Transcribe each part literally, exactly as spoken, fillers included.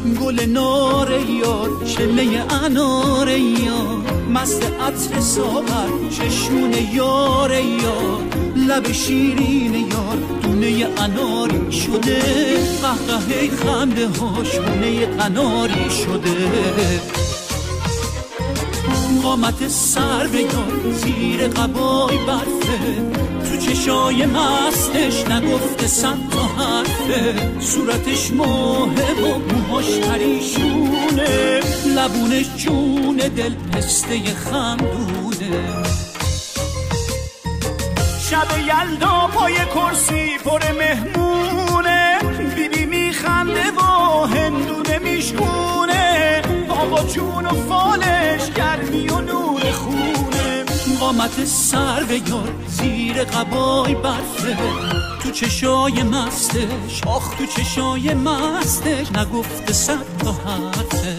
گل نار یار چله انار یار مست عطر ساغر چشمون یار یار لب شیرین یار دونه اناری شده قهقهه خنده هاش دونه قناری شده قامت سر بگار زیر قبای برفه تو چشای مستش نگفته صد تا حرفه صورتش ماهه و موهاش پریشونه لبونش جون دل پسته خندونه شب یلدا پای کرسی پر مهمونه بیبی میخنده و هندونه میشکونه بابا جون و فالش گرمی و نور خونه قامت سر بگار زیر قبای برفه تو چشای مستش آخ تو چشای مستش نگفته صد تا حرفه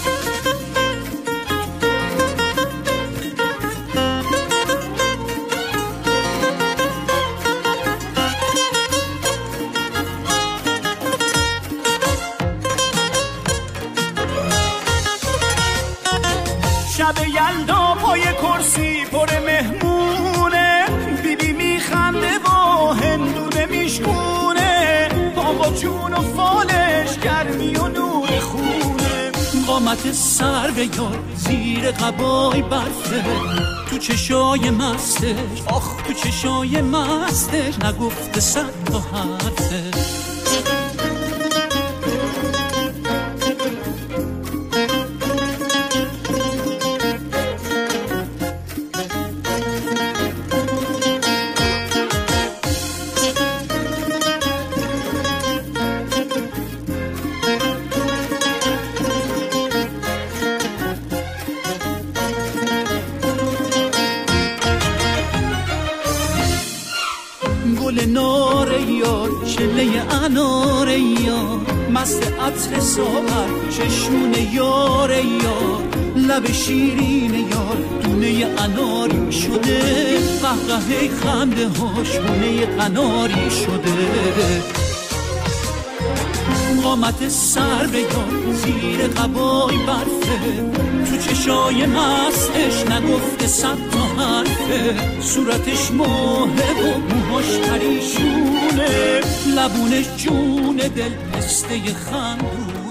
شب یلدا پای کرسی پر مهمونه بیبی میخنده و هندونه میشکونه بابا جون و فالش گرمی و نور خونه قامت سر بگار زیر قبای برفه تو چشای مستش آخ تو چشای مستش نگفته صد تا حرفه گل نار یار چله انار یار مست عطر ساغر چشمون یار یار لب شیرین یار دونه اناری شده قهقهه خنده هاش دونه قناری شده قامت سر بگار زیر قبای برفه تو چشای مستش نگفته صد تا حرفه صورتش ماهه و موهاش پریشونه لبونش جون دل پسته خندونه